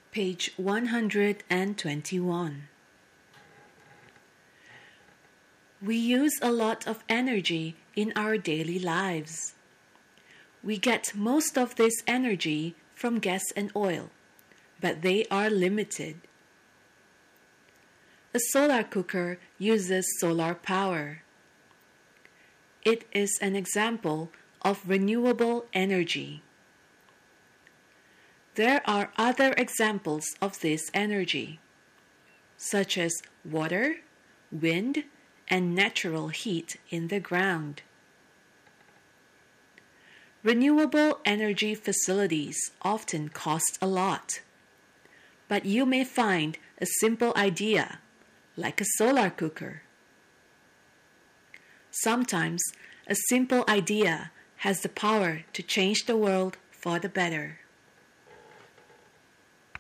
Page 121. We use a lot of energy in our daily lives. We get most of this energy from gas and oil, but they are limited. A solar cooker uses solar power. It is an example of renewable energy. There are other examples of this energy, such as water, wind, and natural heat in the ground. Renewable energy facilities often cost a lot, but you may find a simple idea, like a solar cooker. Sometimes a simple idea has the power to change the world for the better.